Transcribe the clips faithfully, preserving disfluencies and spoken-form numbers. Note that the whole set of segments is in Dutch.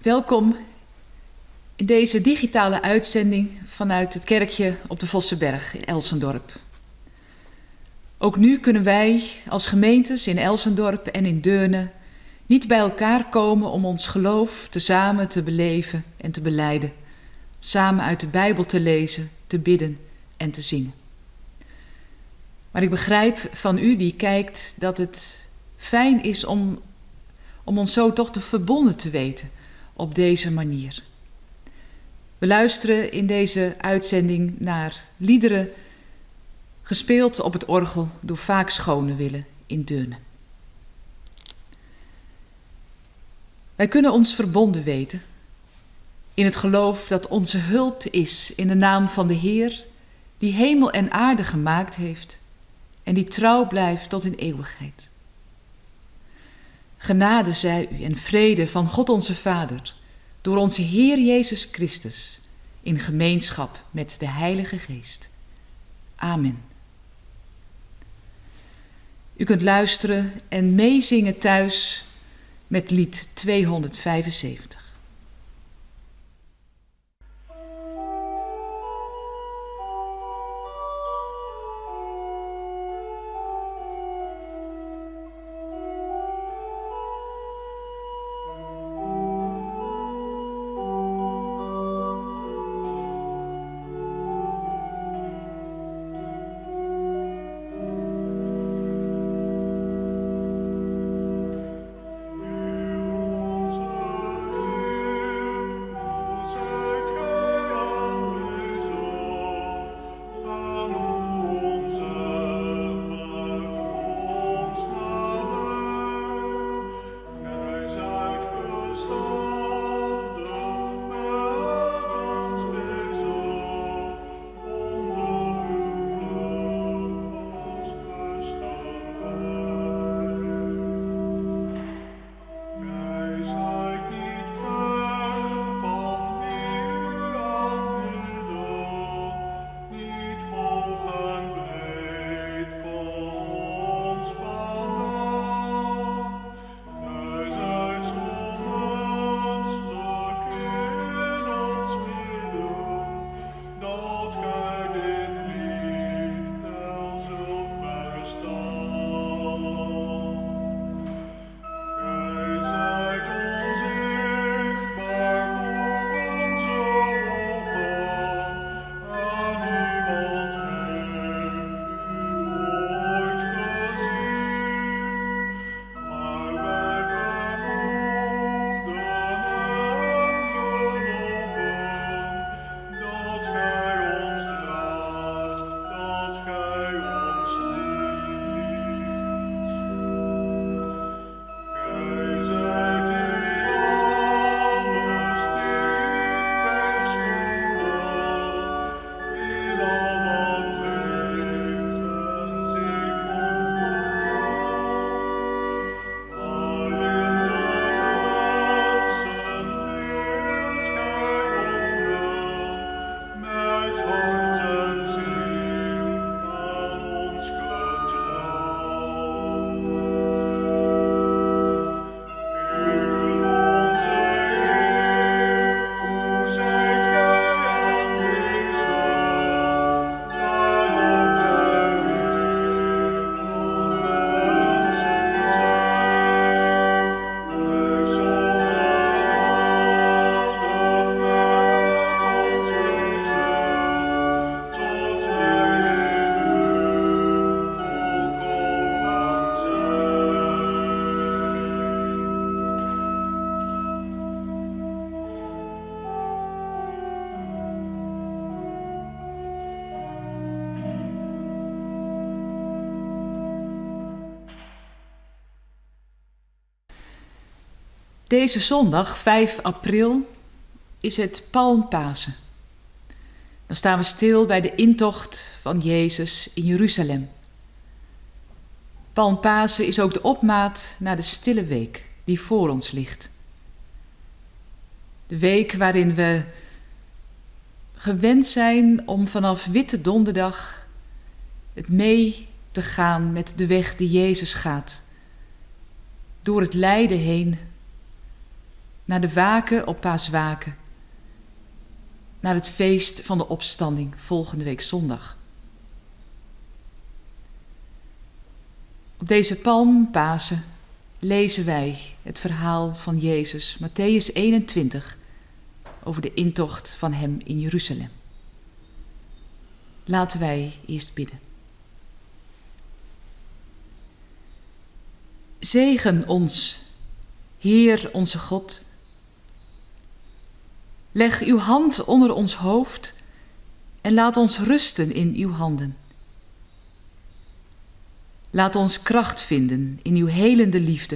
Welkom in deze digitale uitzending vanuit het kerkje op de Vossenberg in Elsendorp. Ook nu kunnen wij als gemeentes in Elsendorp en in Deurne niet bij elkaar komen om ons geloof tezamen te beleven en te belijden, samen uit de Bijbel te lezen, te bidden en te zingen. Maar ik begrijp van u die kijkt dat het fijn is om, om ons zo toch te verbonden te weten op deze manier. We luisteren in deze uitzending naar liederen gespeeld op het orgel door Vaak Schonewille in Deurne. Wij kunnen ons verbonden weten in het geloof dat onze hulp is in de naam van de Heer, die hemel en aarde gemaakt heeft en die trouw blijft tot in eeuwigheid. Genade zij u en vrede van God onze Vader, door onze Heer Jezus Christus, in gemeenschap met de Heilige Geest. Amen. U kunt luisteren en meezingen thuis met lied tweehonderdvijfenzeventig. Deze zondag, vijf april, is het Palmpasen. Dan staan we stil bij de intocht van Jezus in Jeruzalem. Palmpasen is ook de opmaat naar de stille week die voor ons ligt. De week waarin we gewend zijn om vanaf Witte Donderdag het mee te gaan met de weg die Jezus gaat. Door het lijden heen, naar de waken op Paaswaken, naar het feest van de opstanding volgende week zondag. Op deze palm Pasen lezen wij het verhaal van Jezus, Mattheüs eenentwintig, over de intocht van hem in Jeruzalem. Laten wij eerst bidden. Zegen ons, Heer onze God. Leg uw hand onder ons hoofd en laat ons rusten in uw handen. Laat ons kracht vinden in uw helende liefde.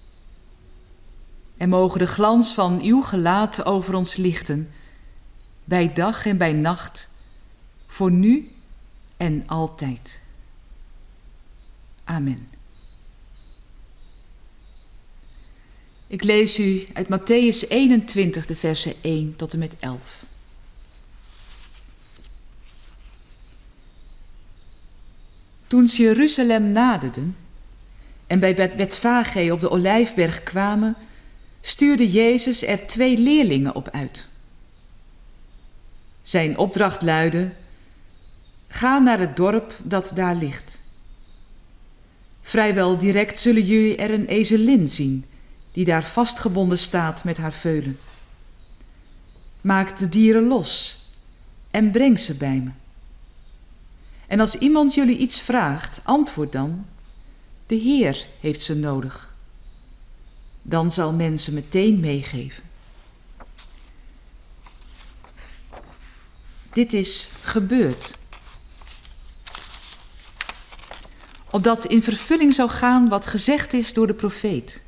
En mogen de glans van uw gelaat over ons lichten, bij dag en bij nacht, voor nu en altijd. Amen. Ik lees u uit Mattheüs eenentwintig, de versen één tot en met elf. Toen ze Jeruzalem naderden en bij Betfage op de Olijfberg kwamen, stuurde Jezus er twee leerlingen op uit. Zijn opdracht luidde: ga naar het dorp dat daar ligt. Vrijwel direct zullen jullie er een ezelin zien, die daar vastgebonden staat met haar veulen. Maak de dieren los en breng ze bij me. En als iemand jullie iets vraagt, antwoord dan: de Heer heeft ze nodig. Dan zal men ze meteen meegeven. Dit is gebeurd, opdat in vervulling zou gaan wat gezegd is door de profeet.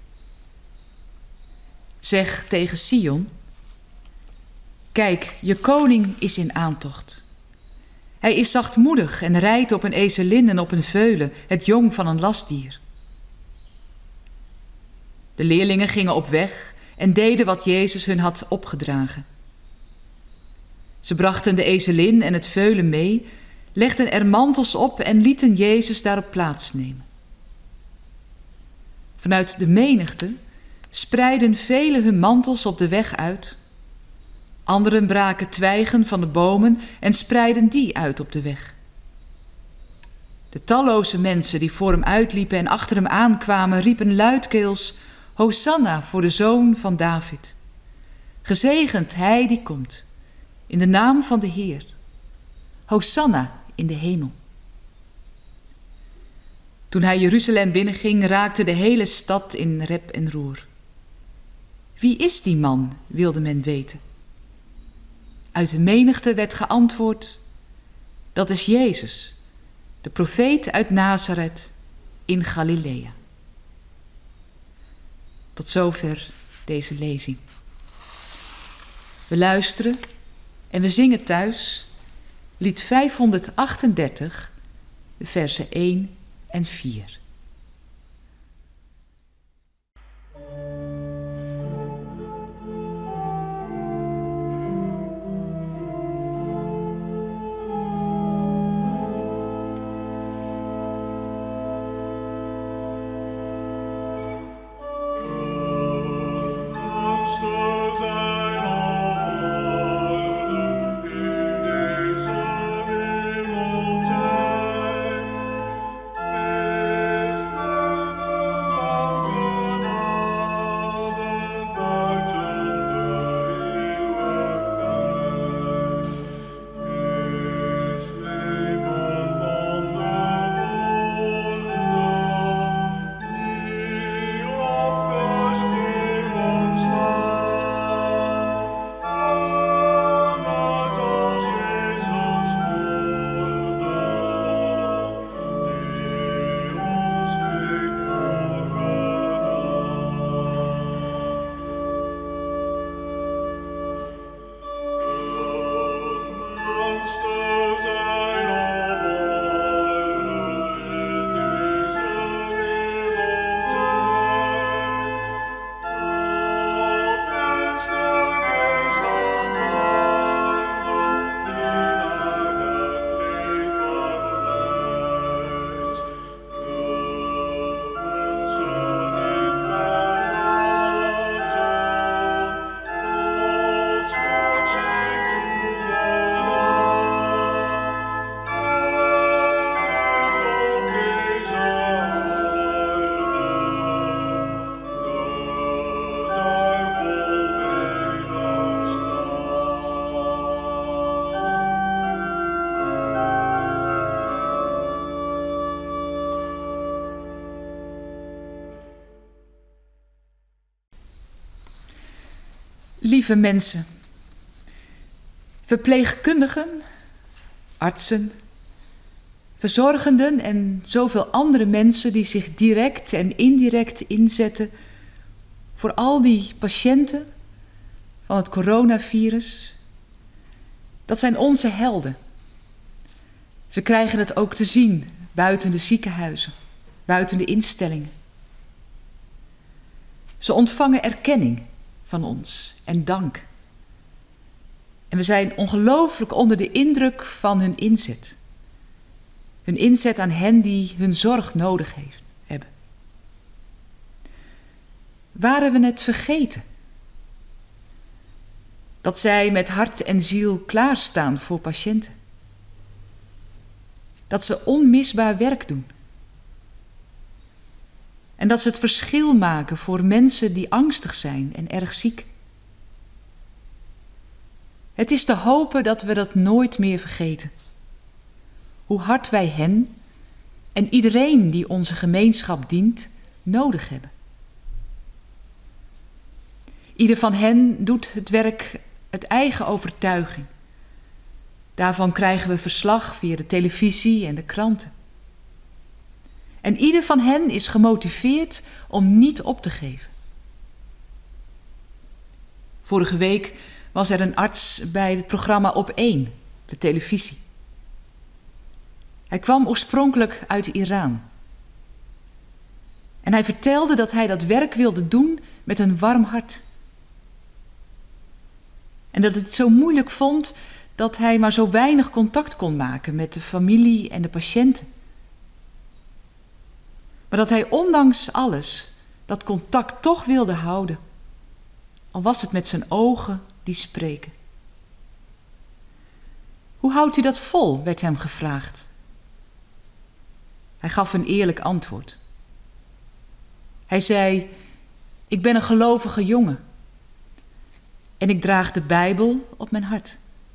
Zeg tegen Sion: kijk, je koning is in aantocht. Hij is zachtmoedig en rijdt op een ezelin en op een veulen, het jong van een lastdier. De leerlingen gingen op weg en deden wat Jezus hun had opgedragen. Ze brachten de ezelin en het veulen mee, legden er mantels op en lieten Jezus daarop plaatsnemen. Vanuit de menigte spreidden velen hun mantels op de weg uit. Anderen braken twijgen van de bomen en spreidden die uit op de weg. De talloze mensen die voor hem uitliepen en achter hem aankwamen, riepen luidkeels: Hosanna voor de Zoon van David. Gezegend hij die komt, in de naam van de Heer. Hosanna in de hemel. Toen hij Jeruzalem binnenging, raakte de hele stad in rep en roer. Wie is die man, wilde men weten. Uit de menigte werd geantwoord: dat is Jezus, de profeet uit Nazareth in Galilea. Tot zover deze lezing. We luisteren en we zingen thuis lied vijfhonderdachtendertig, de versen één en vier. Amen. Lieve mensen, verpleegkundigen, artsen, verzorgenden en zoveel andere mensen die zich direct en indirect inzetten voor al die patiënten van het coronavirus, dat zijn onze helden. Ze krijgen het ook te zien buiten de ziekenhuizen, buiten de instellingen. Ze ontvangen erkenning van ons en dank. En we zijn ongelooflijk onder de indruk van hun inzet. Hun inzet aan hen die hun zorg nodig heeft, hebben. Waren we het vergeten? Dat zij met hart en ziel klaarstaan voor patiënten. Dat ze onmisbaar werk doen. En dat ze het verschil maken voor mensen die angstig zijn en erg ziek. Het is te hopen dat we dat nooit meer vergeten. Hoe hard wij hen en iedereen die onze gemeenschap dient nodig hebben. Ieder van hen doet het werk uit eigen overtuiging. Daarvan krijgen we verslag via de televisie en de kranten. En ieder van hen is gemotiveerd om niet op te geven. Vorige week was er een arts bij het programma Op één, de televisie. Hij kwam oorspronkelijk uit Iran. En hij vertelde dat hij dat werk wilde doen met een warm hart. En dat het zo moeilijk vond dat hij maar zo weinig contact kon maken met de familie en de patiënten. Maar dat hij ondanks alles dat contact toch wilde houden. Al was het met zijn ogen die spreken. Hoe houdt u dat vol, werd hem gevraagd. Hij gaf een eerlijk antwoord. Hij zei, ik ben een gelovige jongen. En ik draag de Bijbel op mijn hart.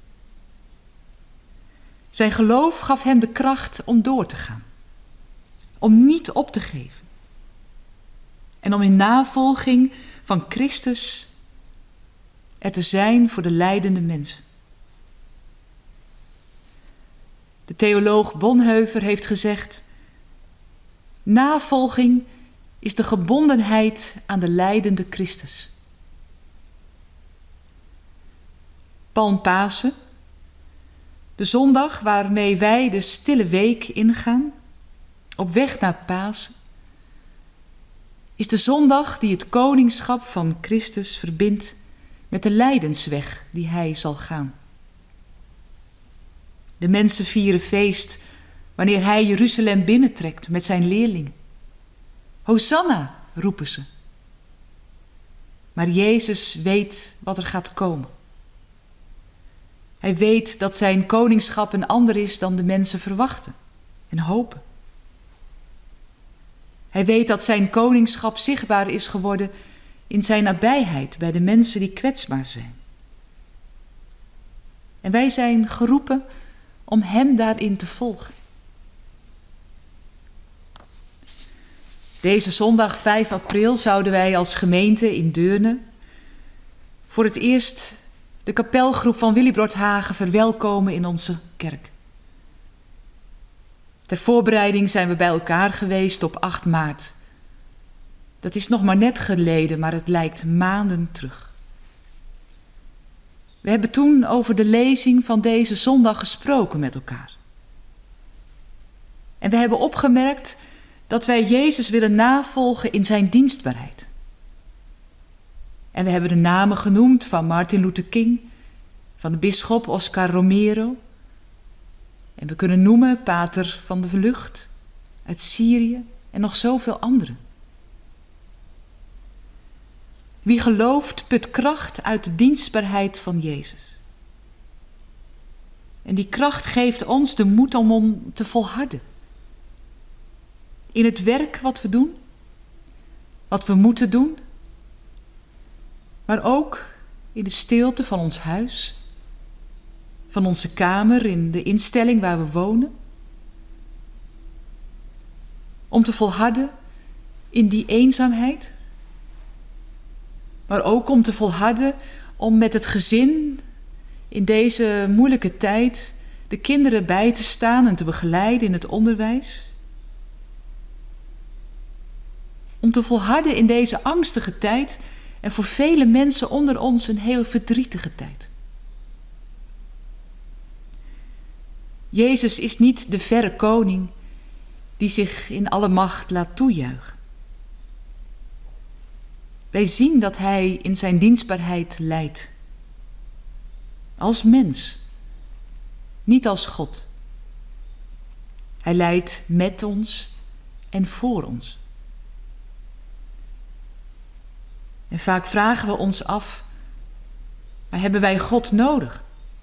Zijn geloof gaf hem de kracht om door te gaan. Om niet op te geven. En om in navolging van Christus er te zijn voor de lijdende mensen. De theoloog Bonhoeffer heeft gezegd, navolging is de gebondenheid aan de lijdende Christus. Palmpasen, de zondag waarmee wij de stille week ingaan, op weg naar Pasen, is de zondag die het koningschap van Christus verbindt met de lijdensweg die hij zal gaan. De mensen vieren feest wanneer hij Jeruzalem binnentrekt met zijn leerlingen. Hosanna, roepen ze. Maar Jezus weet wat er gaat komen. Hij weet dat zijn koningschap een ander is dan de mensen verwachten en hopen. Hij weet dat zijn koningschap zichtbaar is geworden in zijn nabijheid bij de mensen die kwetsbaar zijn. En wij zijn geroepen om hem daarin te volgen. Deze zondag vijf april zouden wij als gemeente in Deurne voor het eerst de kapelgroep van Willibrord Hagen verwelkomen in onze kerk. Ter voorbereiding zijn we bij elkaar geweest op acht maart. Dat is nog maar net geleden, maar het lijkt maanden terug. We hebben toen over de lezing van deze zondag gesproken met elkaar. En we hebben opgemerkt dat wij Jezus willen navolgen in zijn dienstbaarheid. En we hebben de namen genoemd van Martin Luther King, van de bisschop Oscar Romero. En we kunnen noemen Pater van de Vlucht uit Syrië en nog zoveel anderen. Wie gelooft put kracht uit de dienstbaarheid van Jezus. En die kracht geeft ons de moed om, om te volharden. In het werk wat we doen, wat we moeten doen, maar ook in de stilte van ons huis, van onze kamer, in de instelling waar we wonen. Om te volharden in die eenzaamheid, maar ook om te volharden om met het gezin in deze moeilijke tijd de kinderen bij te staan en te begeleiden in het onderwijs. Om te volharden in deze angstige tijd en voor vele mensen onder ons een heel verdrietige tijd. Jezus is niet de verre koning die zich in alle macht laat toejuichen. Wij zien dat hij in zijn dienstbaarheid leidt. Als mens, niet als God. Hij leidt met ons en voor ons. En vaak vragen we ons af, maar hebben wij God nodig?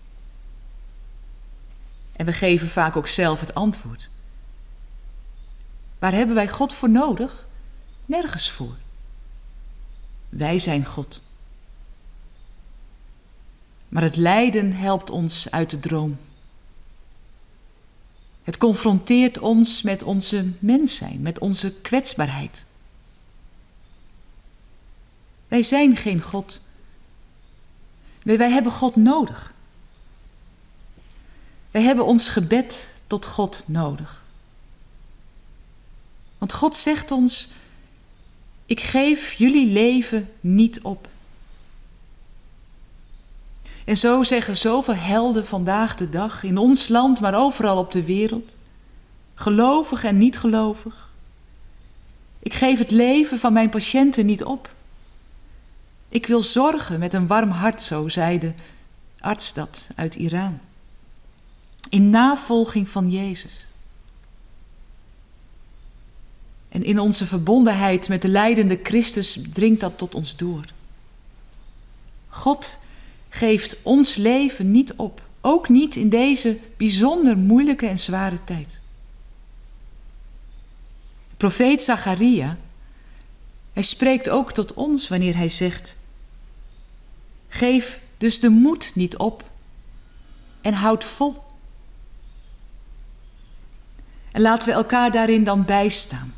En we geven vaak ook zelf het antwoord. Waar hebben wij God voor nodig? Nergens voor. Wij zijn God. Maar het lijden helpt ons uit de droom. Het confronteert ons met onze mens zijn, met onze kwetsbaarheid. Wij zijn geen God. Nee, wij hebben God nodig. Wij hebben ons gebed tot God nodig. Want God zegt ons, ik geef jullie leven niet op. En zo zeggen zoveel helden vandaag de dag, in ons land, maar overal op de wereld, gelovig en niet gelovig. Ik geef het leven van mijn patiënten niet op. Ik wil zorgen met een warm hart, zo zei de arts dat uit Iran. In navolging van Jezus. En in onze verbondenheid met de lijdende Christus dringt dat tot ons door. God geeft ons leven niet op, ook niet in deze bijzonder moeilijke en zware tijd. Profeet Zacharia, hij spreekt ook tot ons wanneer hij zegt, geef dus de moed niet op en houd vol. En laten we elkaar daarin dan bijstaan.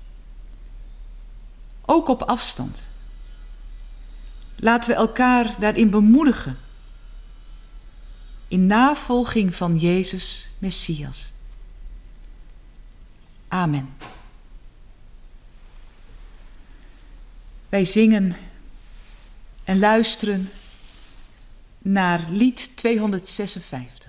Ook op afstand. Laten we elkaar daarin bemoedigen. In navolging van Jezus Messias. Amen. Wij zingen en luisteren naar lied tweehonderdzesenvijftig.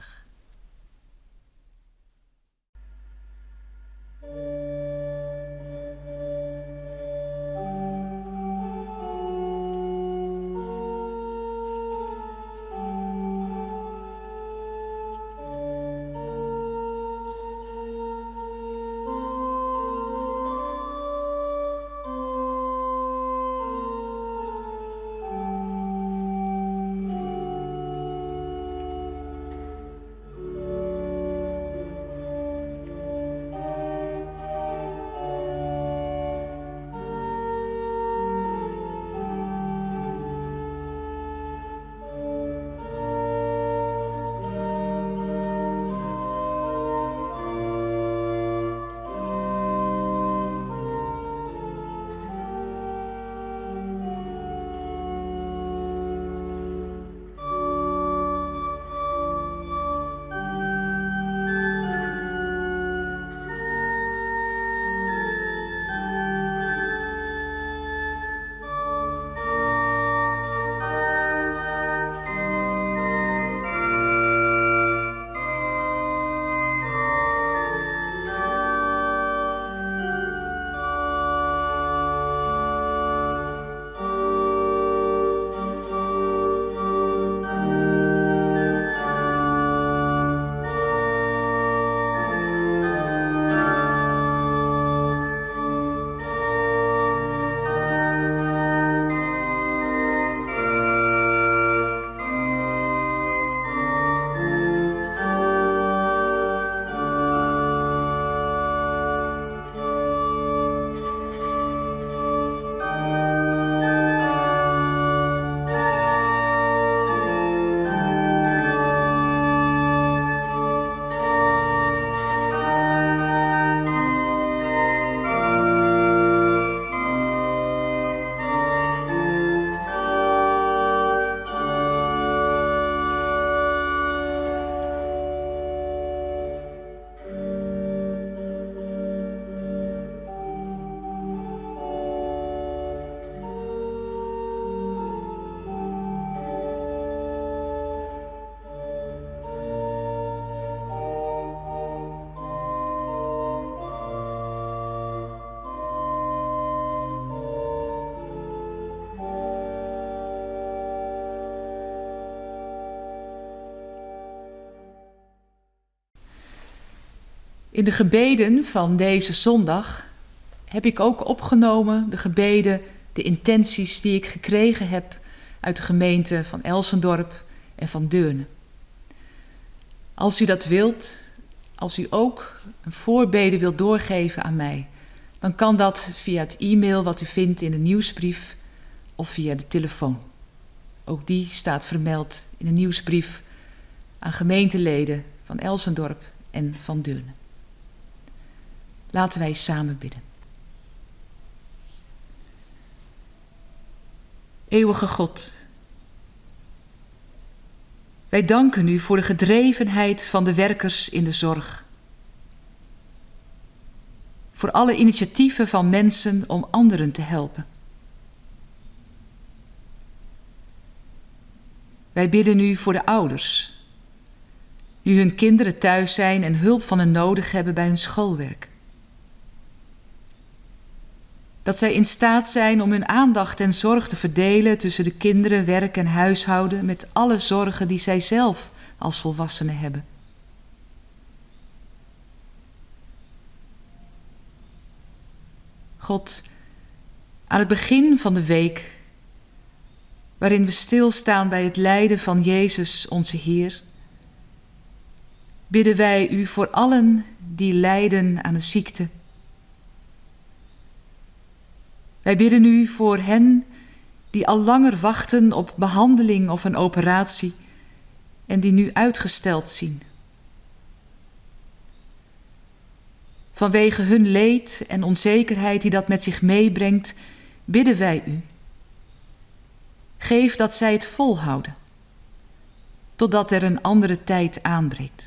In de gebeden van deze zondag heb ik ook opgenomen de gebeden, de intenties die ik gekregen heb uit de gemeente van Elsendorp en van Deurne. Als u dat wilt, als u ook een voorbede wilt doorgeven aan mij, dan kan dat via het e-mail wat u vindt in de nieuwsbrief of via de telefoon. Ook die staat vermeld in de nieuwsbrief aan gemeenteleden van Elsendorp en van Deurne. Laten wij samen bidden. Eeuwige God, wij danken u voor de gedrevenheid van de werkers in de zorg. Voor alle initiatieven van mensen om anderen te helpen. Wij bidden u voor de ouders, nu hun kinderen thuis zijn en hulp van hen nodig hebben bij hun schoolwerk. Dat zij in staat zijn om hun aandacht en zorg te verdelen tussen de kinderen, werk en huishouden met alle zorgen die zij zelf als volwassenen hebben. God, aan het begin van de week, waarin we stilstaan bij het lijden van Jezus, onze Heer, bidden wij u voor allen die lijden aan de ziekte. Wij bidden u voor hen die al langer wachten op behandeling of een operatie en die nu uitgesteld zien. Vanwege hun leed en onzekerheid die dat met zich meebrengt, bidden wij u. Geef dat zij het volhouden, totdat er een andere tijd aanbreekt.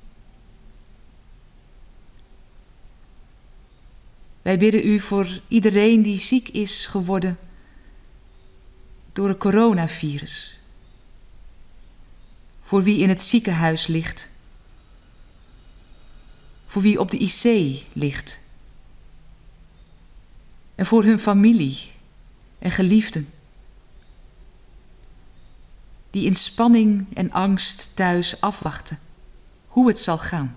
Wij bidden u voor iedereen die ziek is geworden door het coronavirus. Voor wie in het ziekenhuis ligt. Voor wie op de I C ligt. En voor hun familie en geliefden. Die in spanning en angst thuis afwachten hoe het zal gaan.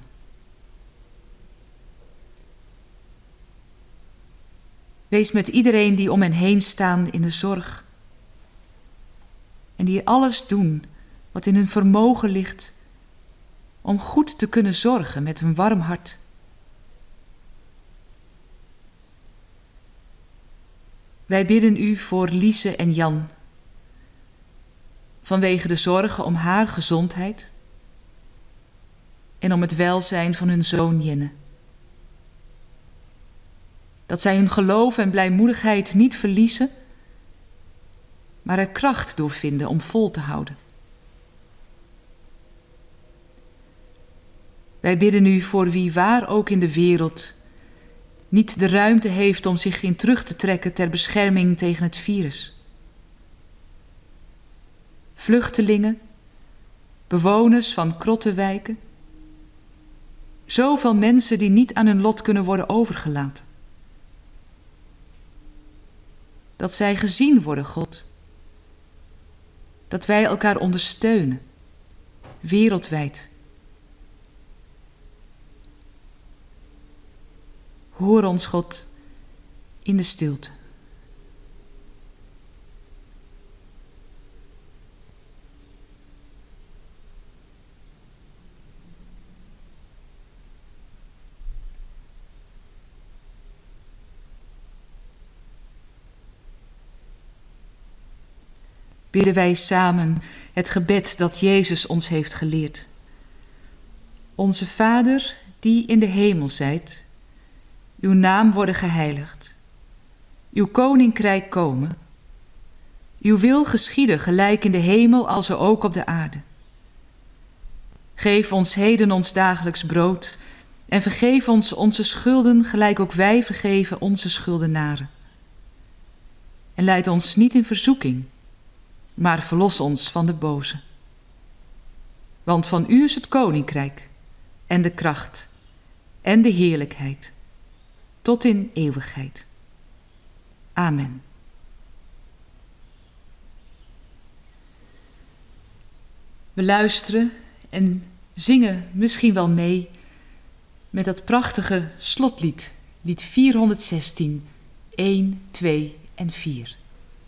Wees met iedereen die om hen heen staan in de zorg. En die alles doen wat in hun vermogen ligt om goed te kunnen zorgen met een warm hart. Wij bidden u voor Liese en Jan. Vanwege de zorgen om haar gezondheid en om het welzijn van hun zoon Jenne. Dat zij hun geloof en blijmoedigheid niet verliezen, maar er kracht door vinden om vol te houden. Wij bidden u voor wie waar ook in de wereld niet de ruimte heeft om zich in terug te trekken ter bescherming tegen het virus. Vluchtelingen, bewoners van krottenwijken, zoveel mensen die niet aan hun lot kunnen worden overgelaten. Dat zij gezien worden, God. Dat wij elkaar ondersteunen, wereldwijd. Hoor ons, God, in de stilte. Bidden wij samen het gebed dat Jezus ons heeft geleerd. Onze Vader, die in de hemel zijt, uw naam worden geheiligd. Uw koninkrijk komen. Uw wil geschieden gelijk in de hemel als er ook op de aarde. Geef ons heden ons dagelijks brood en vergeef ons onze schulden gelijk ook wij vergeven onze schuldenaren. En leid ons niet in verzoeking, maar verlos ons van de boze. Want van u is het koninkrijk en de kracht en de heerlijkheid tot in eeuwigheid. Amen. We luisteren en zingen misschien wel mee met dat prachtige slotlied, lied vierhonderdzestien, één, twee en vier.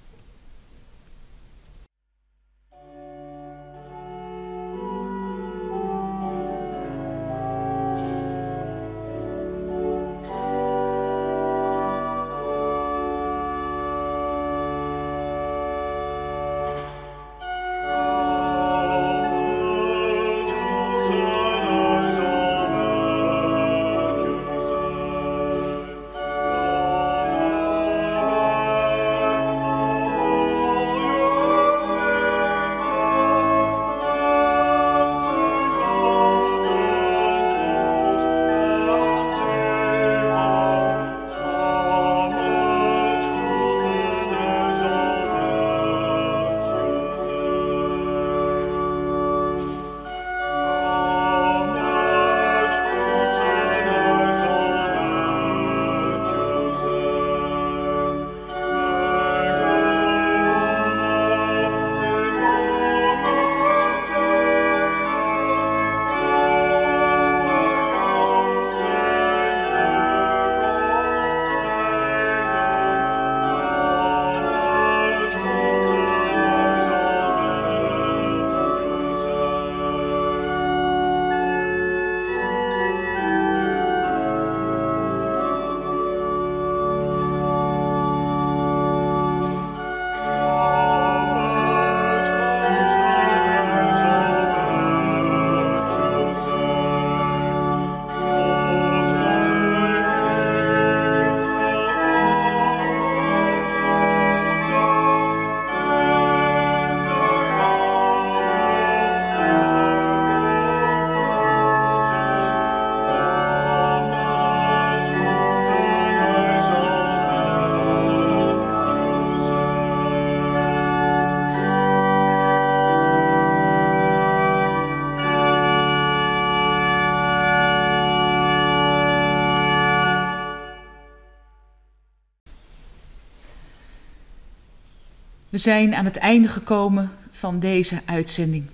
We zijn aan het einde gekomen van deze uitzending.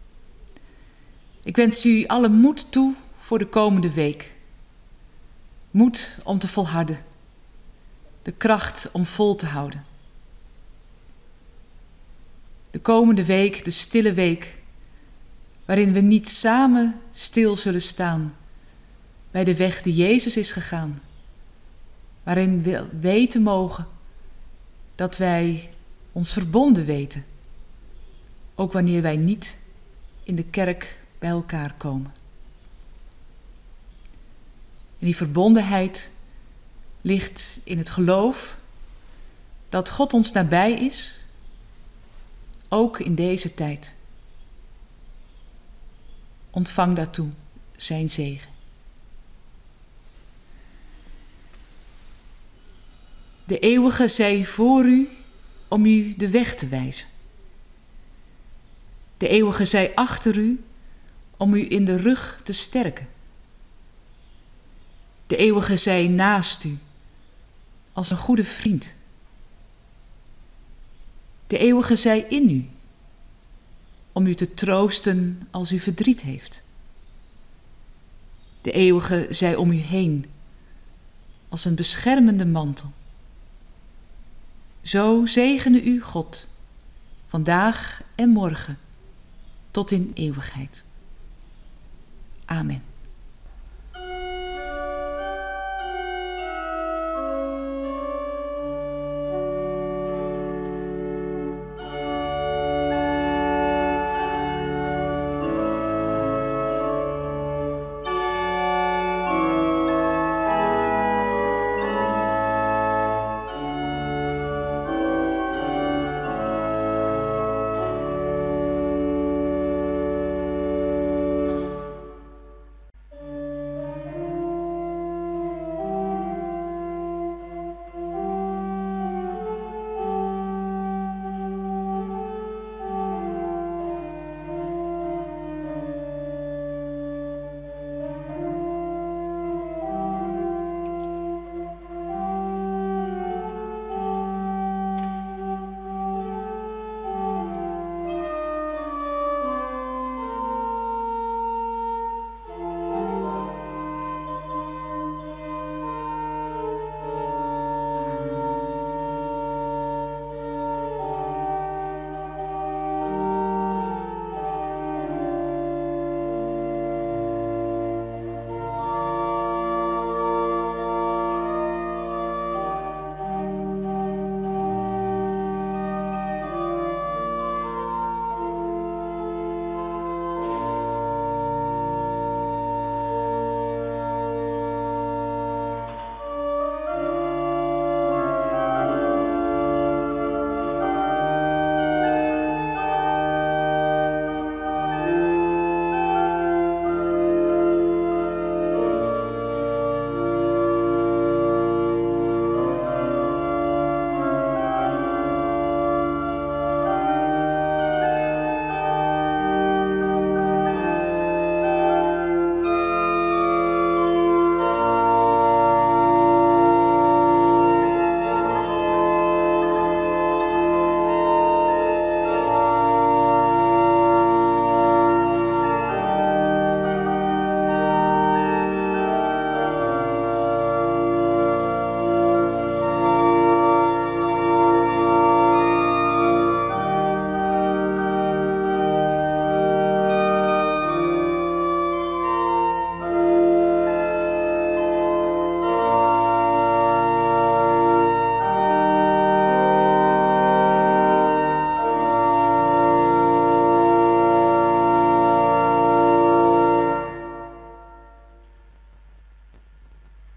Ik wens u alle moed toe voor de komende week. Moed om te volharden. De kracht om vol te houden. De komende week, de stille week, waarin we niet samen stil zullen staan bij de weg die Jezus is gegaan. Waarin we weten mogen dat wij ons verbonden weten, ook wanneer wij niet in de kerk bij elkaar komen. En die verbondenheid ligt in het geloof dat God ons nabij is, ook in deze tijd. Ontvang daartoe zijn zegen. De eeuwige zij voor u om u de weg te wijzen. De eeuwige zij achter u om u in de rug te sterken. De eeuwige zij naast u als een goede vriend. De eeuwige zij in u om u te troosten als u verdriet heeft. De eeuwige zij om u heen als een beschermende mantel. Zo zegene u God, vandaag en morgen, tot in eeuwigheid. Amen.